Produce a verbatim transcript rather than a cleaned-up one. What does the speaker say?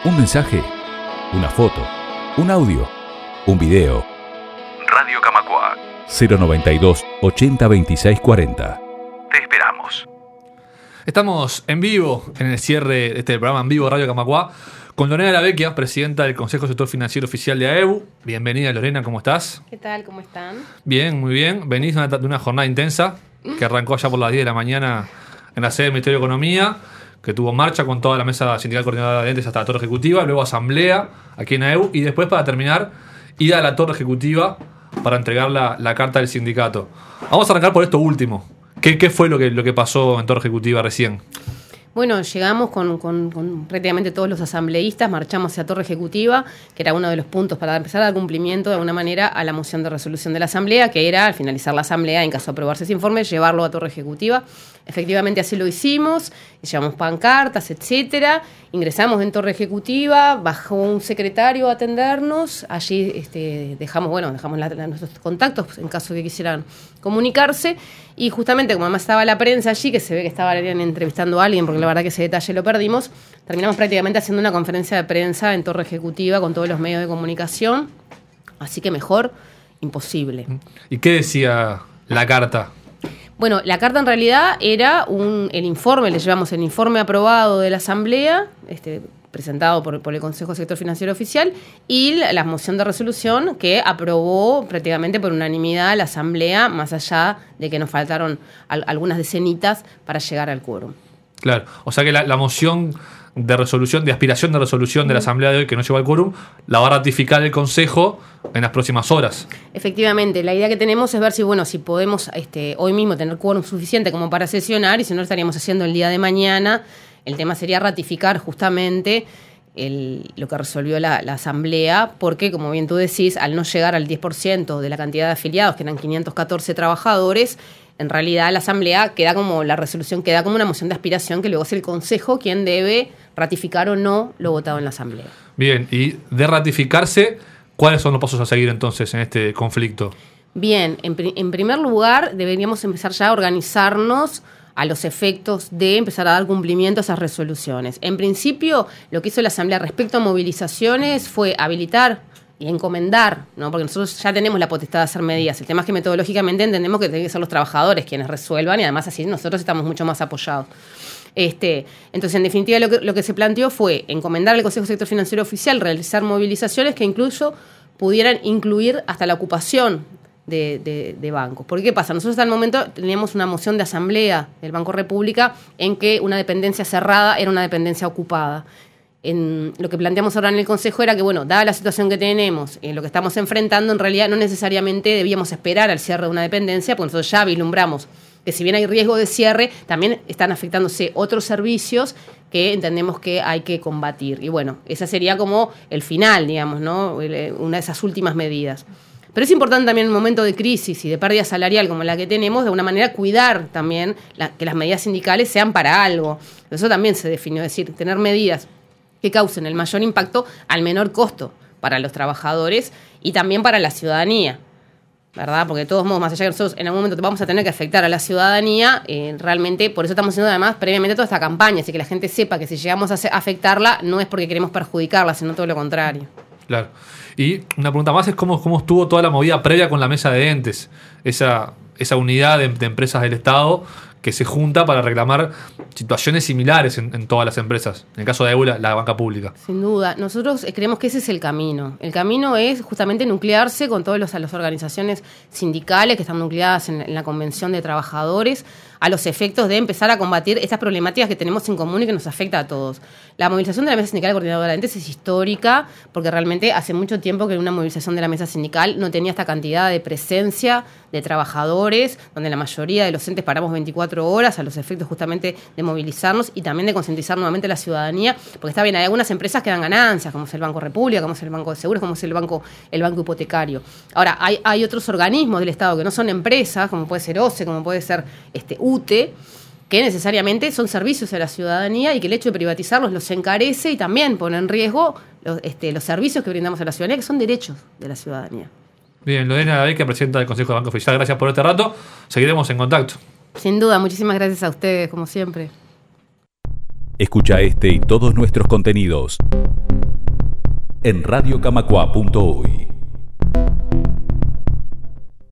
Un mensaje, una foto, un audio, un video. Radio Camacuá cero noventa y dos ochenta veintiséis cuarenta. Te esperamos. Estamos en vivo en el cierre de este programa en vivo Radio Camacuá con Lorena Lavecchia, presidenta del Consejo Sector Financiero Oficial de A E B U. Bienvenida, Lorena, ¿cómo estás? ¿Qué tal? ¿Cómo están? Bien, muy bien. Venís de una, de una jornada intensa que arrancó allá por las diez de la mañana en la sede del Ministerio de Economía, que tuvo marcha con toda la mesa sindical coordinadora de entes hasta la torre ejecutiva, luego asamblea aquí en A E B U y después, para terminar, ida a la torre ejecutiva para entregar la, la carta del sindicato. Vamos a arrancar por esto último. ¿Qué, qué fue lo que, lo que pasó en torre ejecutiva recién? Bueno, llegamos con, con, con prácticamente todos los asambleístas, marchamos hacia Torre Ejecutiva, que era uno de los puntos para empezar a dar cumplimiento de alguna manera a la moción de resolución de la Asamblea, que era, al finalizar la Asamblea, en caso de aprobarse ese informe, llevarlo a Torre Ejecutiva. Efectivamente así lo hicimos, llevamos pancartas, etcétera, ingresamos en Torre Ejecutiva, bajó un secretario a atendernos, allí este, dejamos, bueno, dejamos la, la, nuestros contactos en caso de que quisieran comunicarse, y justamente como además estaba la prensa allí, que se ve que estaban entrevistando a alguien, porque la verdad que ese detalle lo perdimos, terminamos prácticamente haciendo una conferencia de prensa en Torre Ejecutiva con todos los medios de comunicación, así que mejor, imposible. ¿Y qué decía la carta? Bueno, la carta en realidad era un, el informe, le llevamos el informe aprobado de la Asamblea, este, presentado por, por el Consejo Sector Financiero Oficial, y la, la moción de resolución que aprobó prácticamente por unanimidad la Asamblea, más allá de que nos faltaron al, algunas decenitas para llegar al quórum. Claro, o sea que la, la moción de resolución, de aspiración de resolución de la Asamblea de hoy, que no llegó al quórum, la va a ratificar el Consejo en las próximas horas. Efectivamente, la idea que tenemos es ver si, bueno, si podemos este, hoy mismo tener quórum suficiente como para sesionar, y si no lo estaríamos haciendo el día de mañana. El tema sería ratificar justamente el, lo que resolvió la, la Asamblea, porque, como bien tú decís, al no llegar al diez por ciento de la cantidad de afiliados, que eran quinientos catorce trabajadores, en realidad la Asamblea queda como, la resolución queda como una moción de aspiración, que luego es el Consejo quien debe ratificar o no lo votado en la Asamblea. Bien, y de ratificarse, ¿cuáles son los pasos a seguir entonces en este conflicto? Bien, en, en primer lugar, deberíamos empezar ya a organizarnos a los efectos de empezar a dar cumplimiento a esas resoluciones. En principio, lo que hizo la Asamblea respecto a movilizaciones fue habilitar y encomendar, ¿no? Porque nosotros ya tenemos la potestad de hacer medidas. El tema es que metodológicamente entendemos que tienen que ser los trabajadores quienes resuelvan, y además así nosotros estamos mucho más apoyados. Este, entonces, en definitiva, lo que, lo que se planteó fue encomendar al Consejo Sector Financiero Oficial realizar movilizaciones que incluso pudieran incluir hasta la ocupación de, de, de bancos. Porque ¿qué pasa? Nosotros hasta el momento teníamos una moción de asamblea del Banco República en que una dependencia cerrada era una dependencia ocupada. En lo que planteamos ahora en el Consejo era que, bueno, dada la situación que tenemos, en lo que estamos enfrentando, en realidad no necesariamente debíamos esperar al cierre de una dependencia, porque nosotros ya vislumbramos que si bien hay riesgo de cierre, también están afectándose otros servicios que entendemos que hay que combatir. Y bueno, esa sería como el final, digamos, ¿no? Una de esas últimas medidas. Pero es importante también en un momento de crisis y de pérdida salarial como la que tenemos, de alguna manera cuidar también la, que las medidas sindicales sean para algo. Eso también se definió, es decir, tener medidas que causen el mayor impacto al menor costo para los trabajadores y también para la ciudadanía, ¿verdad? Porque de todos modos, más allá de que nosotros en algún momento vamos a tener que afectar a la ciudadanía, eh, realmente por eso estamos haciendo además previamente toda esta campaña, así que la gente sepa que si llegamos a afectarla no es porque queremos perjudicarla, sino todo lo contrario. Claro. Y una pregunta más es cómo, cómo estuvo toda la movida previa con la mesa de entes, esa, esa unidad de, de empresas del Estado que se junta para reclamar situaciones similares en, en todas las empresas. En el caso de A E B U, la, la banca pública. Sin duda. Nosotros creemos que ese es el camino. El camino es justamente nuclearse con todas las organizaciones sindicales que están nucleadas en, en la Convención de Trabajadores, a los efectos de empezar a combatir estas problemáticas que tenemos en común y que nos afecta a todos. La movilización de la Mesa Sindical Coordinadora de Entes es histórica, porque realmente hace mucho tiempo que una movilización de la Mesa Sindical no tenía esta cantidad de presencia de trabajadores, donde la mayoría de los entes paramos veinticuatro horas a los efectos justamente de movilizarnos y también de concientizar nuevamente a la ciudadanía, porque está bien, hay algunas empresas que dan ganancias, como es el Banco República, como es el Banco de Seguros, como es el Banco, el banco Hipotecario. Ahora, hay, hay otros organismos del Estado que no son empresas, como puede ser O C E, como puede ser este, U T E, que necesariamente son servicios a la ciudadanía y que el hecho de privatizarlos los encarece y también pone en riesgo los, este, los servicios que brindamos a la ciudadanía, que son derechos de la ciudadanía. Bien, Lorena Lavecchia, presidenta del Consejo de Banco Oficial, gracias por este rato. Seguiremos en contacto. Sin duda, muchísimas gracias a ustedes, como siempre. Escucha este y todos nuestros contenidos en radio camacua punto uy.